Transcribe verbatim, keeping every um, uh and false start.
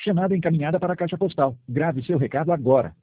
Chamada encaminhada para a caixa postal. Grave seu recado agora.